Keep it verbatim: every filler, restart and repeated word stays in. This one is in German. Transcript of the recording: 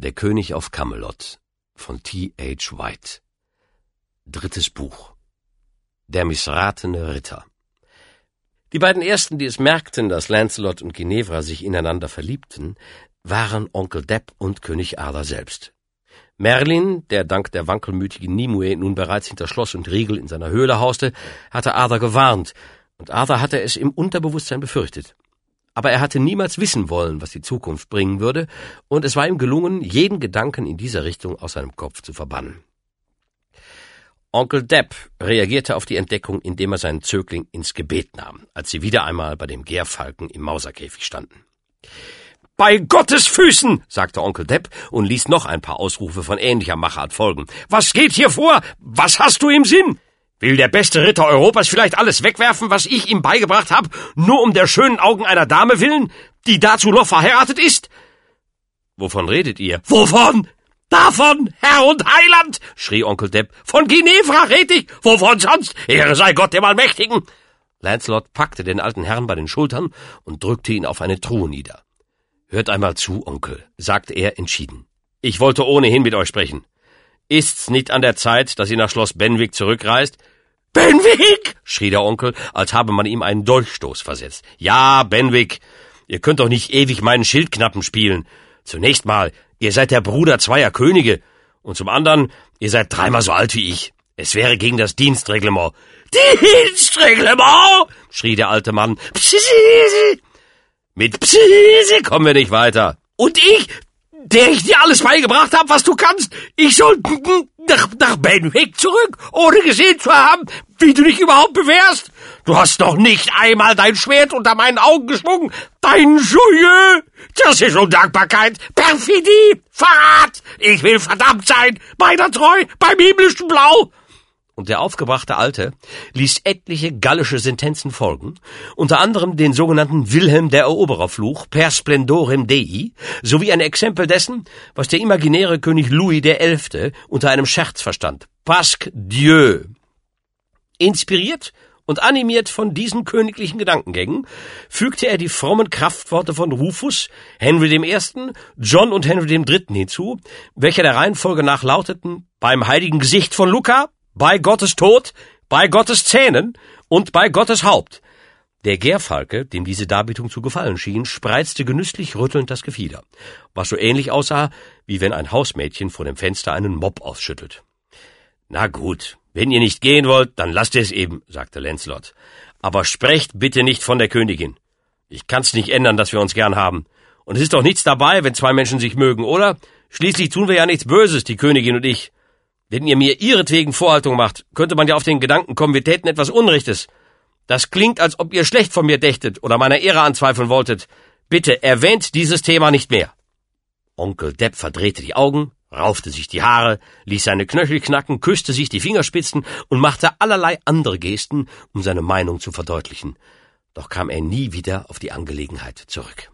Der König auf Camelot von T H White. Drittes Buch. Der missratene Ritter. Die beiden ersten, die es merkten, dass Lancelot und Ginevra sich ineinander verliebten, waren Onkel Depp und König Arthur selbst. Merlin, der dank der wankelmütigen Nimue nun bereits hinter Schloss und Riegel in seiner Höhle hauste, hatte Arthur gewarnt, und Arthur hatte es im Unterbewusstsein befürchtet. Aber er hatte niemals wissen wollen, was die Zukunft bringen würde, und es war ihm gelungen, jeden Gedanken in dieser Richtung aus seinem Kopf zu verbannen. Onkel Depp reagierte auf die Entdeckung, indem er seinen Zögling ins Gebet nahm, als sie wieder einmal bei dem Gärfalken im Mauserkäfig standen. »Bei Gottes Füßen«, sagte Onkel Depp und ließ noch ein paar Ausrufe von ähnlicher Machart folgen. »Was geht hier vor? Was hast du im Sinn? Will der beste Ritter Europas vielleicht alles wegwerfen, was ich ihm beigebracht habe, nur um der schönen Augen einer Dame willen, die dazu noch verheiratet ist?« »Wovon redet ihr?« »Wovon? Davon, Herr und Heiland«, schrie Onkel Depp. »Von Ginevra red ich. Wovon sonst? Ehre sei Gott dem Allmächtigen.« Lancelot packte den alten Herrn bei den Schultern und drückte ihn auf eine Truhe nieder. »Hört einmal zu, Onkel«, sagte er entschieden. »Ich wollte ohnehin mit euch sprechen. Ist's nicht an der Zeit, dass ihr nach Schloss Benwick zurückreist?« »Benwick«, schrie der Onkel, als habe man ihm einen Dolchstoß versetzt. »Ja, Benwick. Ihr könnt doch nicht ewig meinen Schildknappen spielen. Zunächst mal, ihr seid der Bruder zweier Könige. Und zum anderen, ihr seid dreimal so alt wie ich. Es wäre gegen das Dienstreglement.« »Dienstreglement«, schrie der alte Mann. »Psisi. Mit Psisi kommen wir nicht weiter. Und ich, der ich dir alles beigebracht habe, was du kannst, ich soll nach, nach Benwick zurück, ohne gesehen zu haben, wie du dich überhaupt bewährst. Du hast noch nicht einmal dein Schwert unter meinen Augen geschwungen. Dein Joueux, das ist Undankbarkeit, Perfidie, Verrat. Ich will verdammt sein, meiner treu, beim himmlischen Blau.« Und der aufgebrachte Alte ließ etliche gallische Sentenzen folgen, unter anderem den sogenannten Wilhelm der Erobererfluch per Splendorem Dei, sowie ein Exempel dessen, was der imaginäre König Louis der Elfte unter einem Scherz verstand. Pasque Dieu. Inspiriert und animiert von diesen königlichen Gedankengängen fügte er die frommen Kraftworte von Rufus, Henry dem Ersten, John und Henry dem Dritten hinzu, welche der Reihenfolge nach lauteten: beim heiligen Gesicht von Luca, bei Gottes Tod, bei Gottes Zähnen und bei Gottes Haupt. Der Gärfalke, dem diese Darbietung zu gefallen schien, spreizte genüsslich rüttelnd das Gefieder, was so ähnlich aussah, wie wenn ein Hausmädchen vor dem Fenster einen Mopp ausschüttelt. »Na gut, wenn ihr nicht gehen wollt, dann lasst es eben«, sagte Lancelot. »Aber sprecht bitte nicht von der Königin. Ich kann's nicht ändern, dass wir uns gern haben. Und es ist doch nichts dabei, wenn zwei Menschen sich mögen, oder? Schließlich tun wir ja nichts Böses, die Königin und ich. Wenn ihr mir ihretwegen Vorhaltung macht, könnte man ja auf den Gedanken kommen, wir täten etwas Unrechtes. Das klingt, als ob ihr schlecht von mir dächtet oder meiner Ehre anzweifeln wolltet. Bitte erwähnt dieses Thema nicht mehr.« Onkel Depp verdrehte die Augen, raufte sich die Haare, ließ seine Knöchel knacken, küsste sich die Fingerspitzen und machte allerlei andere Gesten, um seine Meinung zu verdeutlichen. Doch kam er nie wieder auf die Angelegenheit zurück.